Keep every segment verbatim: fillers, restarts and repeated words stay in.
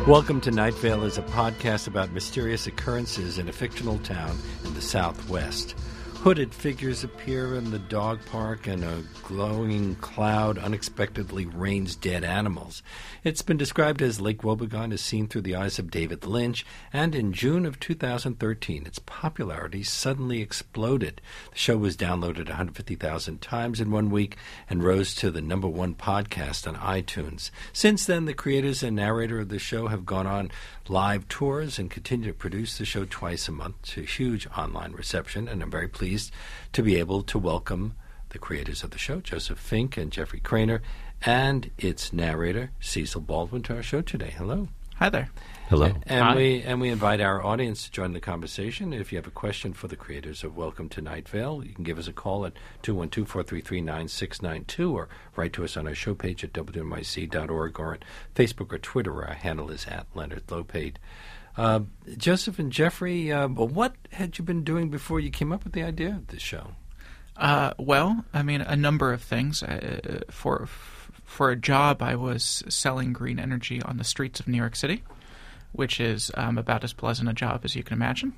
Welcome to Night Vale is a podcast about mysterious occurrences in a fictional town in the Southwest. Hooded figures appear in the dog park, and a glowing cloud unexpectedly rains dead animals. It's been described as Lake Wobegon is seen through the eyes of David Lynch, and in June of two thousand thirteen, its popularity suddenly exploded. The show was downloaded one hundred fifty thousand times in one week and rose to the number one podcast on iTunes. Since then, the creators and narrator of the show have gone on live tours and continue to produce the show twice a month to huge online reception, and I'm very pleased to be able to welcome the creators of the show, Joseph Fink and Jeffrey Cranor, and its narrator, Cecil Baldwin, to our show today. Hello. Hi there. Hello. And Hi. we and we invite our audience to join the conversation. If you have a question for the creators of Welcome to Night Vale, you can give us a call at two one two, four three three, nine six nine two or write to us on our show page at W M I C dot org or on Facebook or Twitter, where our handle is at Leonard Lopate. Uh, Joseph and Jeffrey, uh, what had you been doing before you came up with the idea of this show? Uh, well, I mean, a number of things. Uh, for for a job, I was selling green energy on the streets of New York City, which is um, about as pleasant a job as you can imagine.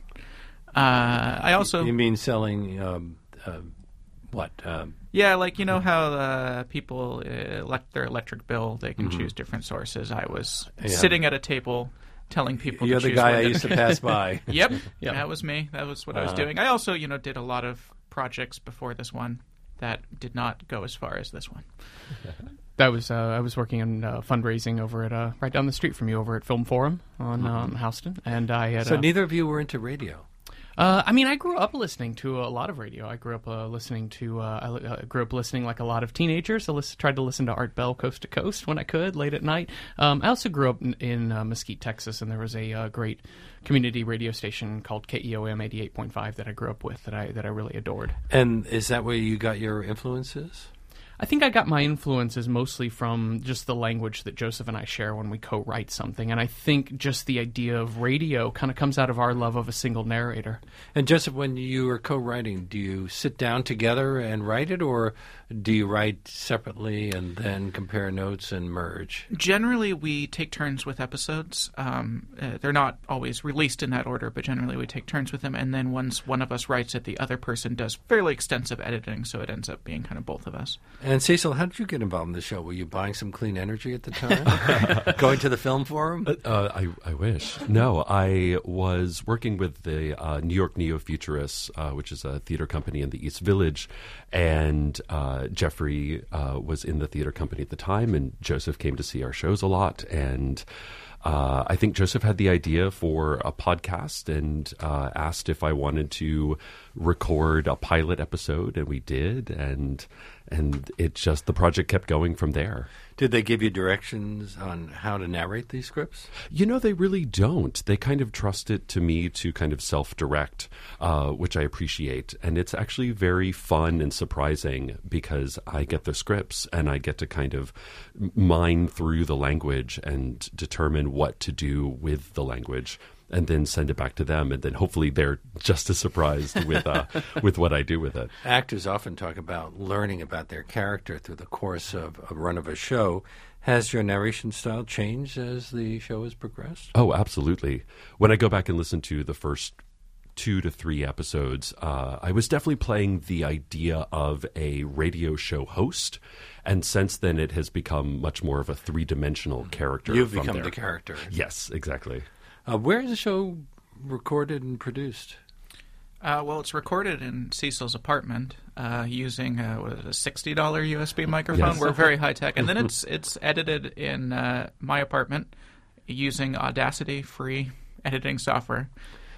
Uh, I also... You mean selling um, uh, what? Um, yeah, like, you know how uh, people uh, elect their electric bill, they can Mm-hmm. choose different sources. I was Yeah. sitting at a table telling people You're to the choose guy when I to- used to pass by. Yep, Yep. that was me. That was what I was Uh-huh. doing. I also, you know, did a lot of projects before this one that did not go as far as this one. That was uh, I was working on uh, fundraising over at uh, right down the street from you over at Film Forum on um, Houston, and I had. So uh, neither of you were into radio. Uh, I mean, I grew up listening to a lot of radio. I grew up uh, listening to. Uh, I li- uh, grew up listening like a lot of teenagers. I lis- tried to listen to Art Bell Coast to Coast when I could, late at night. Um, I also grew up in, in uh, Mesquite, Texas, and there was a uh, great community radio station called K E O M eighty-eight point five that I grew up with that I that I really adored. And is that where you got your influences? I think I got my influences mostly from just the language that Joseph and I share when we co-write something. And I think just the idea of radio kind of comes out of our love of a single narrator. And Joseph, when you are co-writing, do you sit down together and write it, or do you write separately and then compare notes and merge? Generally, we take turns with episodes. Um, uh, they're not always released in that order, but generally we take turns with them. And then once one of us writes it, the other person does fairly extensive editing, so it ends up being kind of both of us. And Cecil, how did you get involved in the show? Were you buying some clean energy at the time? Going to the film forum? Uh, I, I wish. No, I was working with the uh, New York Neo-Futurists, uh, which is a theater company in the East Village, and uh, Jeffrey uh, was in the theater company at the time, and Joseph came to see our shows a lot, and uh, I think Joseph had the idea for a podcast and uh, asked if I wanted to record a pilot episode, and we did, and and it just, the project kept going from there. Did they give you directions on how to narrate these scripts? You know, they really don't. They kind of trust it to me to kind of self-direct, uh, which I appreciate. And it's actually very fun and surprising because I get the scripts and I get to kind of mine through the language and determine what to do with the language, and then send it back to them, and then hopefully they're just as surprised with uh, with what I do with it. Actors often talk about learning about their character through the course of a run of a show. Has your narration style changed as the show has progressed? Oh, absolutely. When I go back and listen to the first two to three episodes, uh, I was definitely playing the idea of a radio show host, and since then it has become much more of a three-dimensional character. You've from become there. the character. Yes, exactly. Uh, where is the show recorded and produced? Uh, well, it's recorded in Cecil's apartment uh, using uh, what is it, a sixty dollars U S B microphone. Yes. We're very high tech, and then it's it's edited in uh, my apartment using Audacity, free editing software.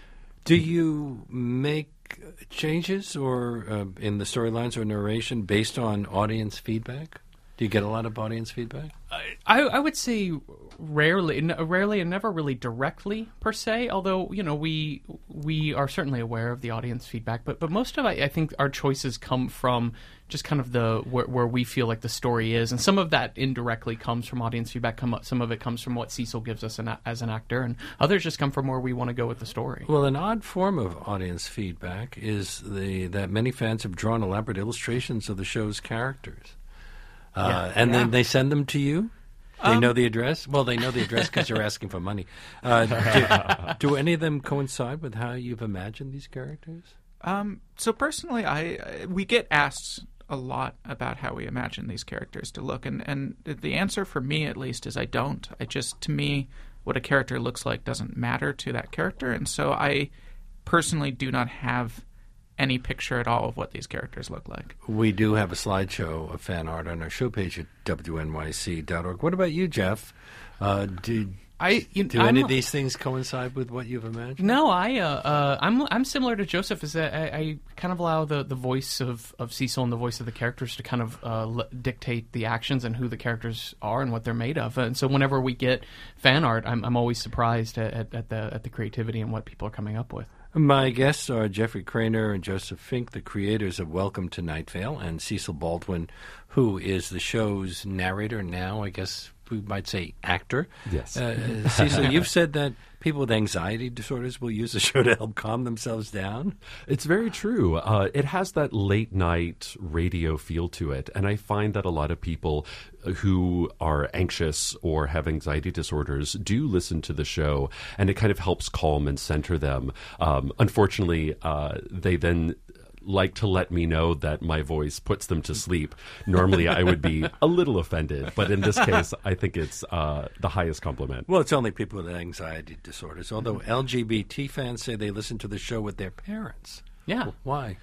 Do you make changes or uh, in the storylines or narration based on audience feedback? Do you get a lot of audience feedback? I, I would say rarely, n- rarely, and never really directly per se. Although you know we we are certainly aware of the audience feedback, but but most of I, I think our choices come from just kind of the where, where we feel like the story is, and some of that indirectly comes from audience feedback. Come up, some of it comes from what Cecil gives us an, as an actor, and others just come from where we want to go with the story. Well, an odd form of audience feedback is the that many fans have drawn elaborate illustrations of the show's characters. Uh, Yeah. and Yeah. then they send them to you? They Um, know the address? Well, they know the address because you're asking for money. Uh, do, do any of them coincide with how you've imagined these characters? Um, so personally, I, I we get asked a lot about how we imagine these characters to look, and, and the answer for me, at least, is I don't. I just, to me, what a character looks like doesn't matter to that character, and so I personally do not have any picture at all of what these characters look like. We do have a slideshow of fan art on our show page at W N Y C dot org. What about you, Jeff? Uh, do I you, do I'm any a- of these things coincide with what you've imagined? No, I uh, uh, I'm I'm similar to Joseph. Is that I, I kind of allow the, the voice of, of Cecil and the voice of the characters to kind of uh, l- dictate the actions and who the characters are and what they're made of. And so whenever we get fan art, I'm I'm always surprised at, at, at the at the creativity and what people are coming up with. My guests are Jeffrey Cranor and Joseph Fink, the creators of Welcome to Night Vale, and Cecil Baldwin, who is the show's narrator now, I guess we might say actor. Yes. Uh, Cecil, you've said that people with anxiety disorders will use the show to help calm themselves down. It's very true. Uh, it has that late night radio feel to it. And I find that a lot of people who are anxious or have anxiety disorders do listen to the show, and it kind of helps calm and center them. Um, unfortunately, uh, they then like to let me know that my voice puts them to sleep. Normally, I would be a little offended, but in this case, I think it's uh, the highest compliment. Well, it's only people with anxiety disorders, although L G B T fans say they listen to the show with their parents. Yeah. Why?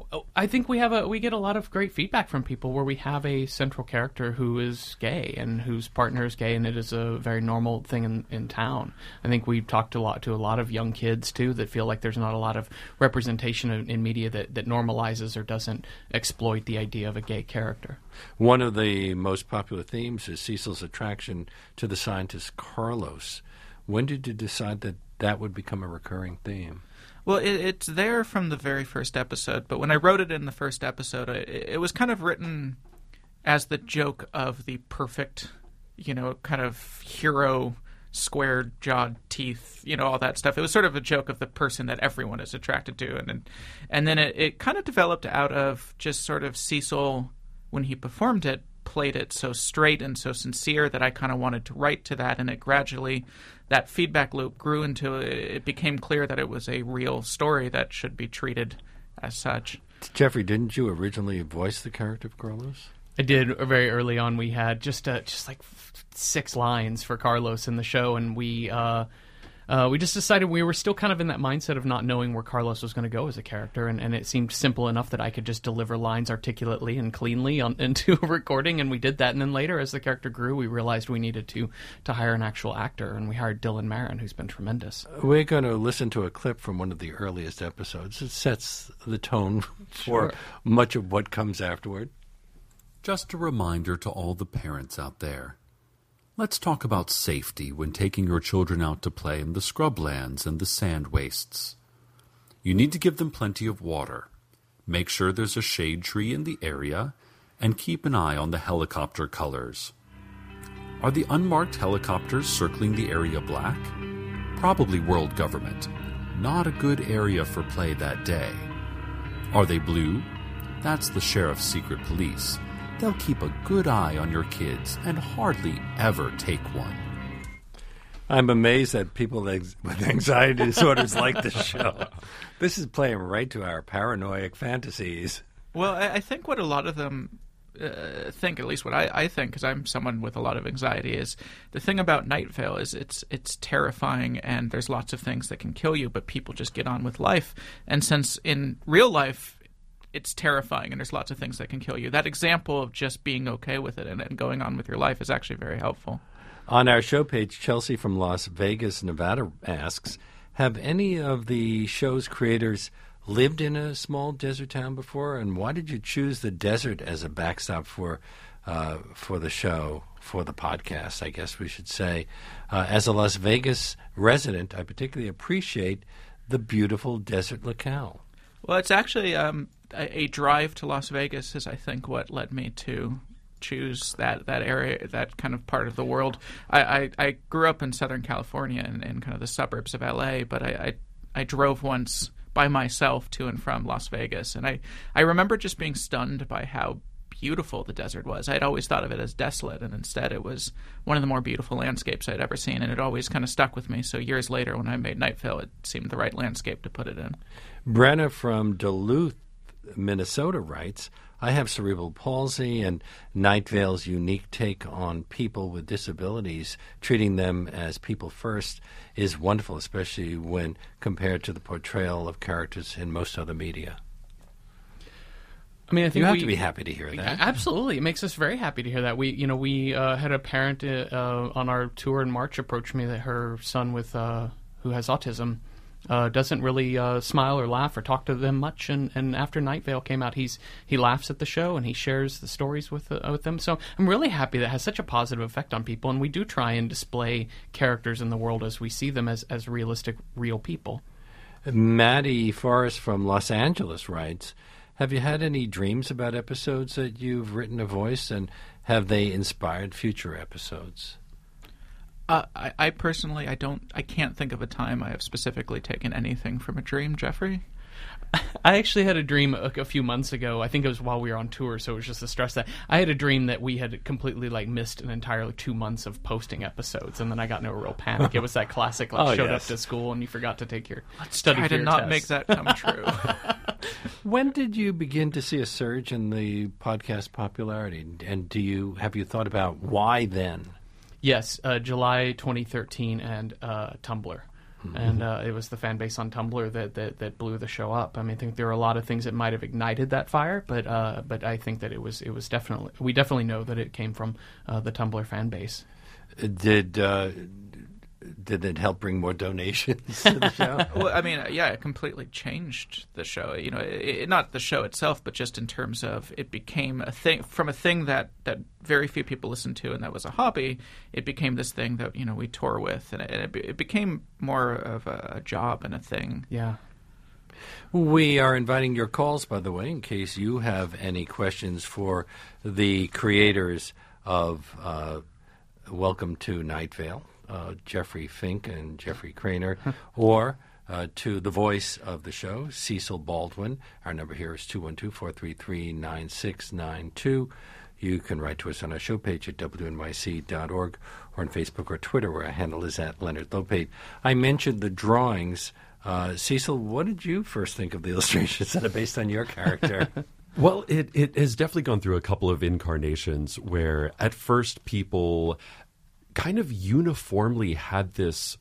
I think we have a we get a lot of great feedback from people where we have a central character who is gay and whose partner is gay, and it is a very normal thing in, in town. I think we've talked a lot to a lot of young kids too that feel like there's not a lot of representation in, in media that, that normalizes or doesn't exploit the idea of a gay character. One of the most popular themes is Cecil's attraction to the scientist Carlos. When did you decide that that would become a recurring theme? Well, it, it's there from the very first episode, but when I wrote it in the first episode, it, it was kind of written as the joke of the perfect, you know, kind of hero, square-jawed teeth, you know, all that stuff. It was sort of a joke of the person that everyone is attracted to, and and, and then it, it kind of developed out of just sort of Cecil, when he performed it, played it so straight and so sincere that I kind of wanted to write to that, and it gradually, that feedback loop grew into, it became clear that it was a real story that should be treated as such. Jeffrey, didn't you originally voice the character of Carlos? I did very early on. We had just uh, just like f- six lines for Carlos in the show, and we uh, uh, we just decided we were still kind of in that mindset of not knowing where Carlos was going to go as a character, and, and it seemed simple enough that I could just deliver lines articulately and cleanly on, into a recording, and we did that. And then later, as the character grew, we realized we needed to to hire an actual actor, and we hired Dylan Marin, who's been tremendous. We're going to listen to a clip from one of the earliest episodes. It sets the tone for Sure. much of what comes afterward. Just a reminder to all the parents out there. Let's talk about safety when taking your children out to play in the scrublands and the sand wastes. You need to give them plenty of water. Make sure there's a shade tree in the area, and keep an eye on the helicopter colors. Are the unmarked helicopters circling the area black? Probably world government. Not a good area for play that day. Are they blue? That's the sheriff's secret police. They'll keep a good eye on your kids and hardly ever take one. I'm amazed that people with anxiety disorders like this show. This is playing right to our paranoid fantasies. Well, I, I think what a lot of them uh, think, at least what I, I think, because I'm someone with a lot of anxiety, is the thing about Night Vale is it's it's terrifying, and there's lots of things that can kill you, but people just get on with life. And since in real life it's terrifying and there's lots of things that can kill you, that example of just being okay with it and, and going on with your life is actually very helpful. On our show page, Chelsea from Las Vegas, Nevada asks, have any of the show's creators lived in a small desert town before, and why did you choose the desert as a backstop for uh, for the show, for the podcast, I guess we should say? Uh, as a Las Vegas resident, I particularly appreciate the beautiful desert locale. Well, it's actually um, a, a drive to Las Vegas is, I think, what led me to choose that, that area, that kind of part of the world. I, I, I grew up in Southern California in, in kind of the suburbs of L A, but I, I, I drove once by myself to and from Las Vegas, and I, I remember just being stunned by how beautiful the desert was. I'd always thought of it as desolate, and instead it was one of the more beautiful landscapes I'd ever seen, and it always kind of stuck with me. So years later, when I made Night Vale, it seemed the right landscape to put it in. Brenna from Duluth, Minnesota writes, I have cerebral palsy, and Night Vale's unique take on people with disabilities, treating them as people first, is wonderful, especially when compared to the portrayal of characters in most other media. I mean, I think you have we, to be happy to hear that. Absolutely, it makes us very happy to hear that. We, you know, we uh, had a parent uh, on our tour in March approach me that her son with uh, who has autism uh, doesn't really uh, smile or laugh or talk to them much. And, and after Night Vale came out, he's he laughs at the show and he shares the stories with uh, with them. So I'm really happy that it has such a positive effect on people. And we do try and display characters in the world as we see them as as realistic, real people. Maddie Forrest from Los Angeles writes, have you had any dreams about episodes that you've written a voice, and have they inspired future episodes? Uh, I, I personally, I don't, I can't think of a time I have specifically taken anything from a dream. Jeffrey? I actually had a dream a, a few months ago. I think it was while we were on tour, so it was just the stress that I had a dream that we had completely like missed an entire two months of posting episodes, and then I got into a real panic. It was that classic, like, oh, showed yes. up to school and you forgot to take your Let's study try for to your not test. make that come true. When did you begin to see a surge in the podcast popularity, and do you have you thought about why then? Yes, uh, July twenty thirteen and uh, Tumblr. Mm-hmm. And uh, it was the fan base on Tumblr that, that, that blew the show up. I mean, I think there are a lot of things that might have ignited that fire, but uh, but I think that it was it was definitely we definitely know that it came from uh, the Tumblr fan base. Did uh, did it help bring more donations to the show? Well, I mean, yeah, it completely changed the show. You know, it, it, not the show itself, but just in terms of it became a thing from a thing that, that very few people listened to, and that was a hobby. It became this thing that, you know, we tour with, and it, it, it became more of a job and a thing. Yeah. We are inviting your calls, by the way, in case you have any questions for the creators of uh, Welcome to Night Vale. Uh, Jeffrey Fink and Jeffrey Craner, or uh, to the voice of the show, Cecil Baldwin. Our number here is two one two, four three three, nine six nine two. You can write to us on our show page at W N Y C dot org or on Facebook or Twitter, where our handle is at Leonard Lopate. I mentioned the drawings. Uh, Cecil, what did you first think of the illustrations that are based on your character? Well, it, it has definitely gone through a couple of incarnations where at first people kind of uniformly had this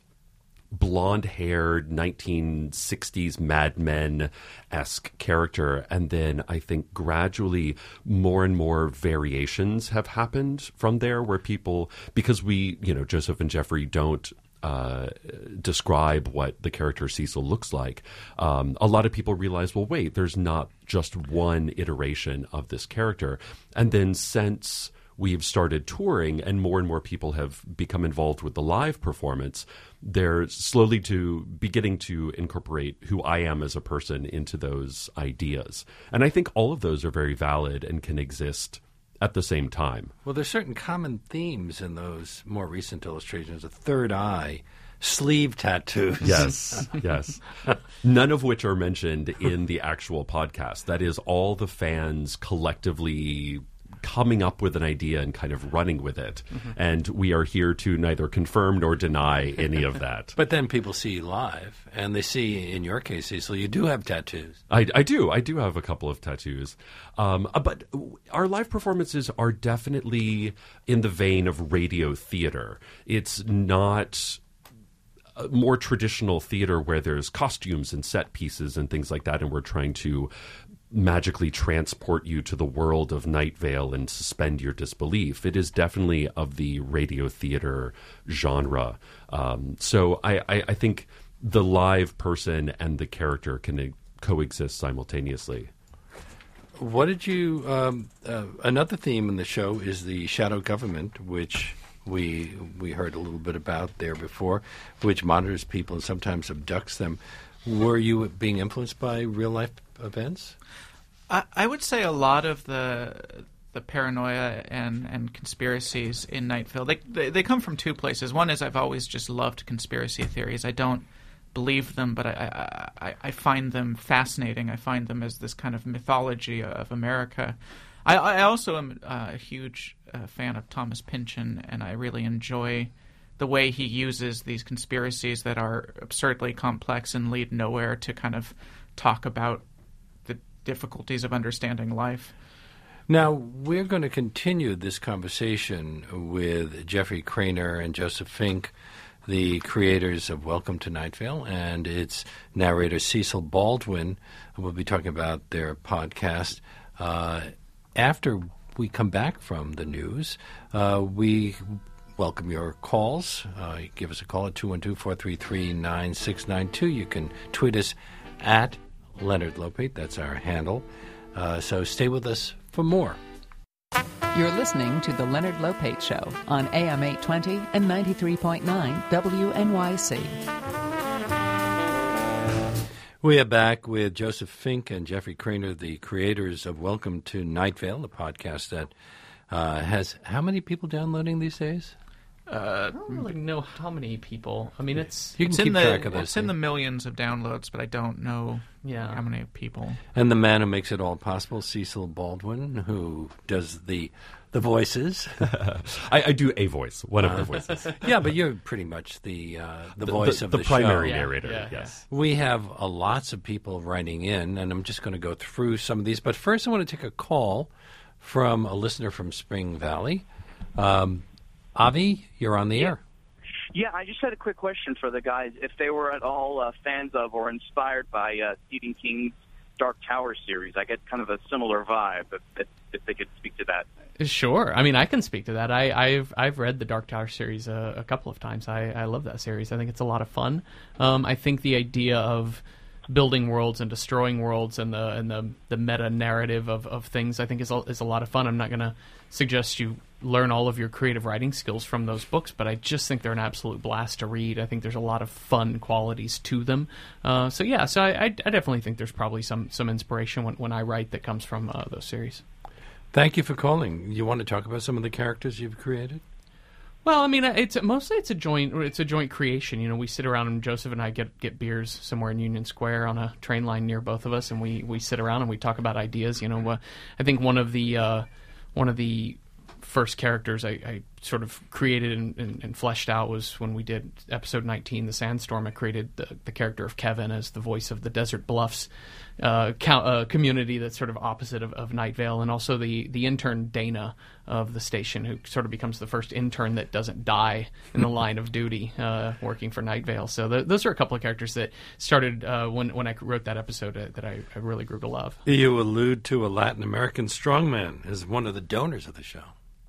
blonde-haired nineteen sixties Mad Men-esque character, and then I think gradually more and more variations have happened from there, where people, because we, you know, Joseph and Jeffrey don't uh, describe what the character Cecil looks like, um, a lot of people realize, well, wait, there's not just one iteration of this character. And then since we've started touring and more and more people have become involved with the live performance, they're slowly to beginning to incorporate who I am as a person into those ideas. And I think all of those are very valid and can exist at the same time. Well, there's certain common themes in those more recent illustrations. A third eye, sleeve tattoos. Yes, yes. None of which are mentioned in the actual podcast. That is all the fans collectively coming up with an idea and kind of running with it. Mm-hmm. And we are here to neither confirm nor deny any of that. But then people see you live, and they see, in your case, Cecil, you do have tattoos. I, I do. I do have a couple of tattoos. Um, but our live performances are definitely in the vein of radio theater. It's not more traditional theater where there's costumes and set pieces and things like that, and we're trying to magically transport you to the world of Night Vale and suspend your disbelief. It is definitely of the radio theater genre. Um, so I, I, I think the live person and the character can coexist simultaneously. What did you... Um, uh, another theme in the show is the shadow government, which we we heard a little bit about there before, which monitors people and sometimes abducts them. Were you being influenced by real-life events? I, I would say a lot of the the paranoia and, and conspiracies in Night Vale, they, they they come from two places. One is I've always just loved conspiracy theories. I don't believe them, but I, I, I find them fascinating. I find them as this kind of mythology of America. I, I also am uh, a huge uh, fan of Thomas Pynchon, and I really enjoy the way he uses these conspiracies that are absurdly complex and lead nowhere to kind of talk about the difficulties of understanding life. Now, we're going to continue this conversation with Jeffrey Cranor and Joseph Fink, the creators of Welcome to Night Vale, and its narrator Cecil Baldwin. We'll be talking about their podcast. Uh, after we come back from the news, uh, we welcome your calls. Uh, give us a call at two one two, four three three, nine six nine two. You can tweet us at Leonard Lopate. That's our handle. Uh, so stay with us for more. You're listening to The Leonard Lopate Show on A M eight twenty and ninety-three point nine W N Y C. We are back with Joseph Fink and Jeffrey Cranor, the creators of Welcome to Night Vale, the podcast that uh, has how many people downloading these days? Uh, I don't really know how many people. I mean, it's you can it's keep in the, track of those It's in things. the millions of downloads, but I don't know Yeah. how many people. And the man who makes it all possible, Cecil Baldwin, who does the the voices. I, I do a voice, one of the voices. Yeah, but you're pretty much the uh, the, voice the, of the the, primary show. Yeah, narrator. yeah, yes. We have uh, lots of people writing in, and I'm just going to go through some of these. But first, I want to take a call from a listener from Spring Valley. Um, Avi, you're on the air. Yeah, I just had a quick question for the guys. If they were at all uh, fans of or inspired by uh, Stephen King's Dark Tower series, I get kind of a similar vibe. If, if, if they could speak to that. Sure. I mean, I can speak to that. I, I've I've read the Dark Tower series a, a couple of times. I, I love that series. I think it's a lot of fun. Um, I think the idea of building worlds and destroying worlds and the and the, the meta narrative of, of things I think is a, is a lot of fun. I'm not going to suggest you learn all of your creative writing skills from those books, but I just think they're an absolute blast to read. I think there's a lot of fun qualities to them. Uh, so yeah, so I, I, I definitely think there's probably some some inspiration when, when I write that comes from uh, those series. Thank you for calling. You want to talk about some of the characters you've created? Well, I mean, it's mostly it's a joint it's a joint creation. You know, we sit around and Joseph and I get get beers somewhere in Union Square on a train line near both of us, and we, we sit around and we talk about ideas. You know, uh, I think one of the uh, one of the first characters I, I sort of created and, and, and fleshed out was when we did episode nineteen, The Sandstorm. I created the, the character of Kevin as the voice of the Desert Bluffs uh, count, uh, community that's sort of opposite of, of Night Vale, and also the, the intern Dana of the station, who sort of becomes the first intern that doesn't die in the line of duty uh, working for Night Vale. So the, those are a couple of characters that started uh, when, when I wrote that episode uh, that I, I really grew to love. You allude to a Latin American strongman as one of the donors of the show.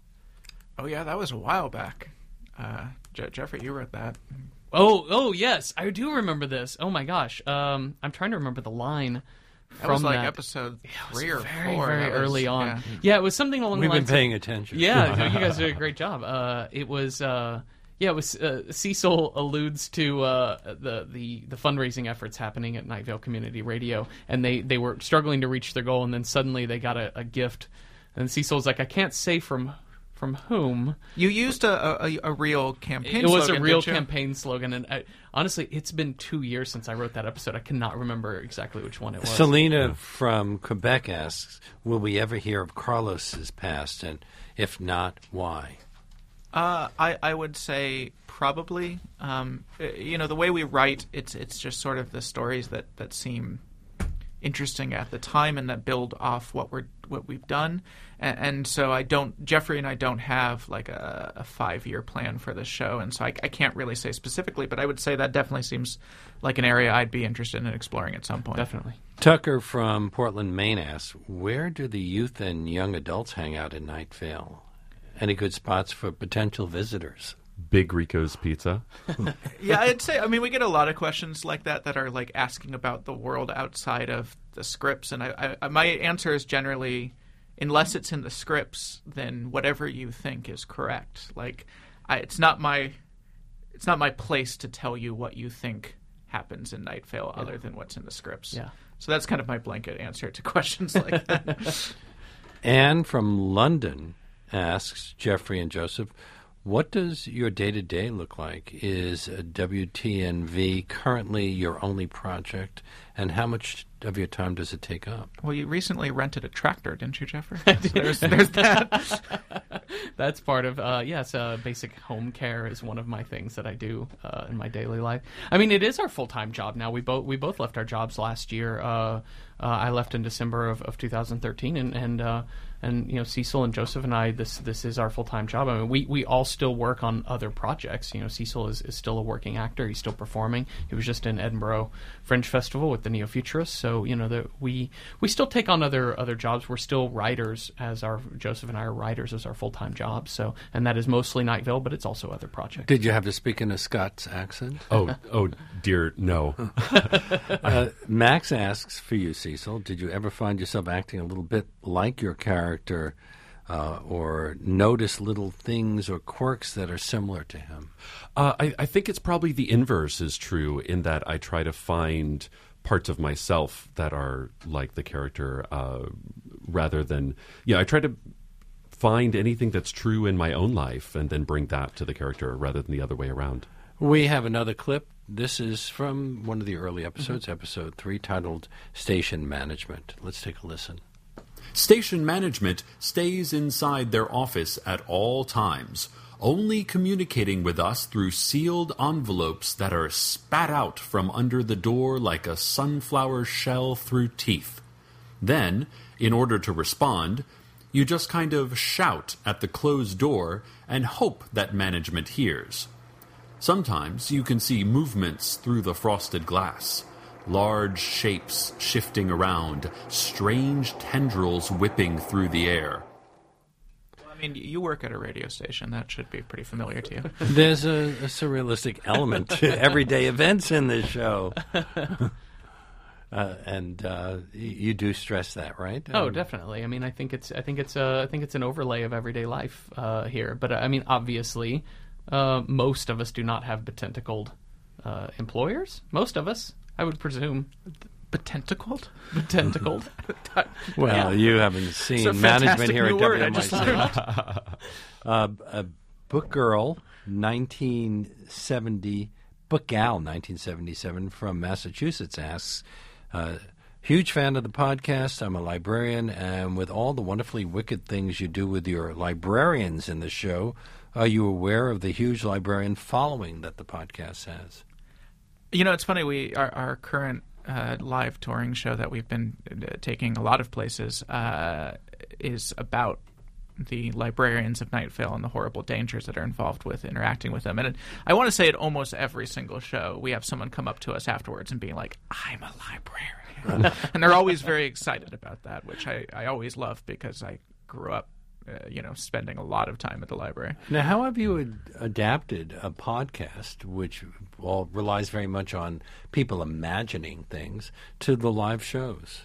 Oh, yeah, that was a while back. Uh, Je- Jeffrey, you wrote that. Oh, oh yes, I do remember this. Oh my gosh, um, I'm trying to remember the line. That from was like that. episode three It or was very, four. very That was- early on. yeah. Yeah. it was something along We've the been lines. paying of, attention. Yeah, you guys did a great job. Uh, it was. Uh, Yeah, it was. Uh, Cecil alludes to uh, the, the the fundraising efforts happening at Night Vale Community Radio, and they, they were struggling to reach their goal, and then suddenly they got a, a gift, and Cecil's like, I can't say from from whom. You used a, a, a real campaign It was slogan, a real didn't you? campaign slogan, and I, honestly, it's been two years since I wrote that episode. I cannot remember exactly which one it was. Selena from Quebec asks, will we ever hear of Carlos's past, and if not, why? Uh, I, I would say probably. Um, uh, you know, the way we write, it's it's just sort of the stories that, that seem interesting at the time and that build off what we're what we've done. And, and so I don't, Jeffrey and I don't have like a, a five year plan for this show, and so I, I can't really say specifically. But I would say that definitely seems like an area I'd be interested in exploring at some point. Definitely. Tucker from Portland, Maine asks, where do the youth and young adults hang out in Night Vale? Any good spots for potential visitors? Big Rico's Pizza. Yeah, I'd say, I mean, we get a lot of questions like that that are like asking about the world outside of the scripts. And I, I, my answer is generally, unless it's in the scripts, then whatever you think is correct. Like, I, it's not my, it's not my place to tell you what you think happens in Night Vale other than what's in the scripts. Yeah. So that's kind of my blanket answer to questions like that. Anne from London asks Jeffrey and Joseph, what does your day-to-day look like? Is W T N V currently your only project? And how much of your time does it take up? Well, you recently rented a tractor, didn't you, Jeffrey? there's, there's that. That's part of, uh, yes, uh, basic home care is one of my things that I do uh, in my daily life. I mean, it is our full-time job now. We both we both left our jobs last year. Uh, uh, I left in December of, of two thousand thirteen, and and uh, and you know, Cecil and Joseph and I, this this is our full-time job. I mean, we, we all still work on other projects. You know, Cecil is, is still a working actor. He's still performing. He was just in Edinburgh Fringe Festival with the Neo-Futurists. So, you know, the, we we still take on other other jobs. We're still writers, as our Joseph and I are writers as our full-time job. So, and that is mostly Night Vale, but it's also other projects. Did you have to speak in a Scots accent? Oh, oh dear, no. uh, Max asks for you, Cecil, did you ever find yourself acting a little bit like your character uh, or notice little things or quirks that are similar to him? Uh, I, I think it's probably the inverse is true, in that I try to find parts of myself that are like the character uh, rather than, yeah, I try to find anything that's true in my own life and then bring that to the character rather than the other way around. We have another clip. This is from one of the early episodes, mm-hmm. episode three, titled Station Management. Let's take a listen. Station management stays inside their office at all times, only communicating with us through sealed envelopes that are spat out from under the door like a sunflower shell through teeth. Then, in order to respond, you just kind of shout at the closed door and hope that management hears. Sometimes you can see movements through the frosted glass, large shapes shifting around, strange tendrils whipping through the air. Well, I mean, you work at a radio station. That should be pretty familiar to you. There's a, a surrealistic element to everyday events in this show. Uh, and uh, you do stress that, right? Oh, um, definitely. I mean, I think it's I think it's a, I think it's an overlay of everyday life uh, here. But I mean, obviously, uh, most of us do not have betentacled uh, employers. Most of us, I would presume. Betentacled? Betentacled. Well, yeah. You haven't seen it's a management here at new word W I M I C. just learned. uh, uh, Book Girl, nineteen seventy, Book Gal, nineteen seventy-seven, from Massachusetts asks, Uh, huge fan of the podcast. I'm a librarian, and with all the wonderfully wicked things you do with your librarians in the show, are you aware of the huge librarian following that the podcast has? You know, it's funny. We our, our current uh, live touring show that we've been uh, taking a lot of places uh, is about the librarians of Night Vale and the horrible dangers that are involved with interacting with them. And it, I want to say at almost every single show, we have someone come up to us afterwards and being like, I'm a librarian. And they're always very excited about that, which I, I always love because I grew up, uh, you know, spending a lot of time at the library. Now, how have you ad- adapted a podcast, which well, relies very much on people imagining things, to the live shows?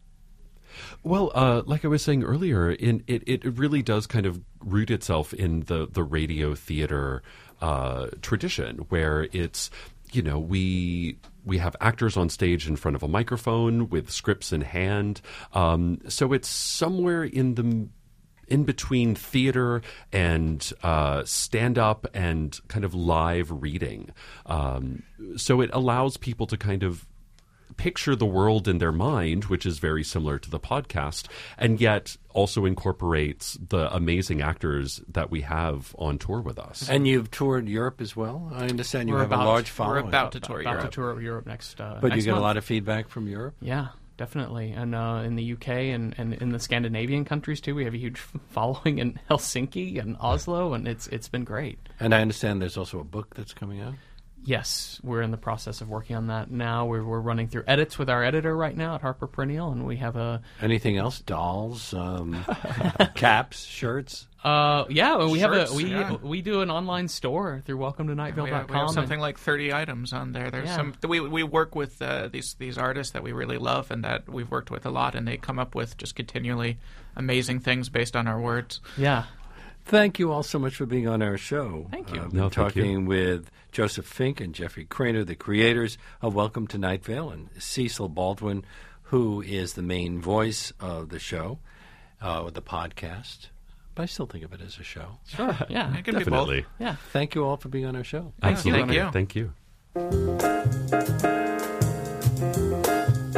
Well, uh, like I was saying earlier, in, it, it really does kind of root itself in the, the radio theater uh, tradition, where it's, you know, we we have actors on stage in front of a microphone with scripts in hand. Um, so it's somewhere in the in between theater and uh, stand-up and kind of live reading. Um, so it allows people to kind of picture the world in their mind, which is very similar to the podcast, and yet also incorporates the amazing actors that we have on tour with us. And you've toured Europe as well? I understand you we're have about, a large following. We're about to tour about Europe. to tour Europe next uh, But next you get month. a lot of feedback from Europe? Yeah, definitely. And uh, in the U K and, and in the Scandinavian countries, too, we have a huge following in Helsinki and Oslo, and it's it's been great. And I understand there's also a book that's coming out? Yes, we're in the process of working on that now. We're, we're running through edits with our editor right now at Harper Perennial, and we have a... Anything else? Dolls, um, caps, shirts? Uh, yeah, we Shirts, have a we yeah. we do an online store through welcome to night vale We dot have, com. we have something like thirty items on there. There's Yeah. some we we work with uh, these these artists that we really love and that we've worked with a lot, and they come up with just continually amazing things based on our words. Yeah. Thank you all so much for being on our show. Thank you. Uh, we've No, been thank you. talking with Joseph Fink and Jeffrey Craner, the creators of Welcome to Night Vale, and Cecil Baldwin, who is the main voice of the show, uh, the podcast. But I still think of it as a show. Sure. Yeah. It can Definitely. be both. Yeah. Thank you all for being on our show. Thank Absolutely. you. Thank you.